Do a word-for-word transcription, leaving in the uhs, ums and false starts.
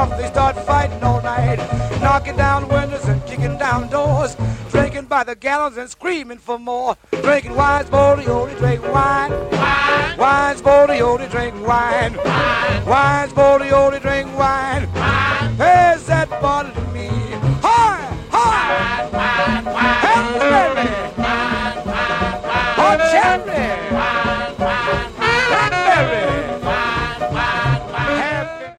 off, they start fighting all night, knocking down windows and kicking down doors, drinking by the gallons and screaming for more. Drinking wine, Spoldioli, drink wine. Wine, wine Spoldioli, drink wine. Wine, wine Spoldioli, drink wine.